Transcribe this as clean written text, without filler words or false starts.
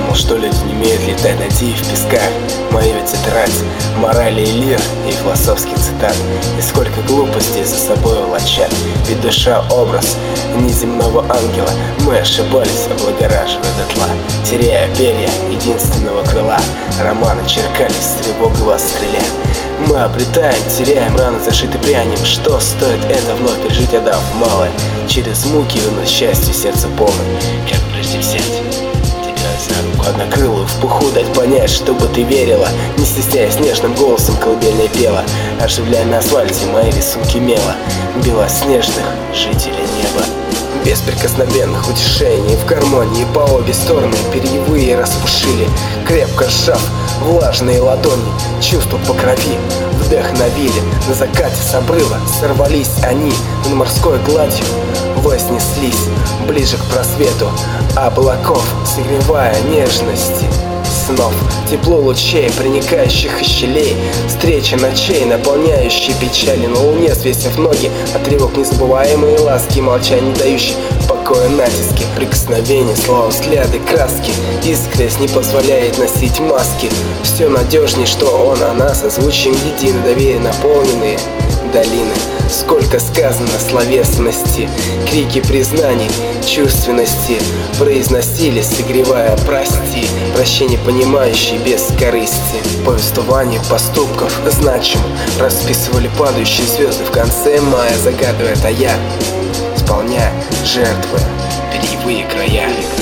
Думал, что люди не умеют летать, найти в песках. Моя ведь тетрадь морали и лир, и философских цитат. И сколько глупостей за собой волочат. Ведь душа — образ неземного ангела. Мы ошибались, облагораживая дотла, теряя перья единственного крыла. Романы черкались с тревогой во стреле. Мы обретаем, теряем раны, зашиты прянием. Что стоит это вновь пережить, отдав малое? Через муки вынуть счастье сердце полное. Как прежде взять тебя за руку однокрылую, в пуху дать понять, чтобы ты верила, не стесняясь нежным голосом колыбельной пела, оживляя на асфальте мои рисунки мела белоснежных жителей неба. Без прикосновенных утешений, в гармонии по обе стороны перьевые распушили, крепко сжав влажные ладони, чувства по крови вдохновили. На закате с обрыва сорвались они, над морской гладью вознеслись ближе к просвету облаков, согревая нежности снов. Тепло лучей, проникающих из щелей, встреча ночей, наполняющие печали. На луне, свесив ноги, отрывок незабываемые ласки, молчание, дающие покоя натиски, прикосновения, слова, взгляды, краски. Искрясь не позволяет носить маски. Все надежней, что он, она, созвучием едино, доверие наполненные долины. Сколько сказано словесности, крики признаний, чувственности произносили, согревая прости, прощение понимающий без корысти. Повествование поступков значим расписывали падающие звезды в конце мая, загадывая тая, исполняя жертвы перьевые края.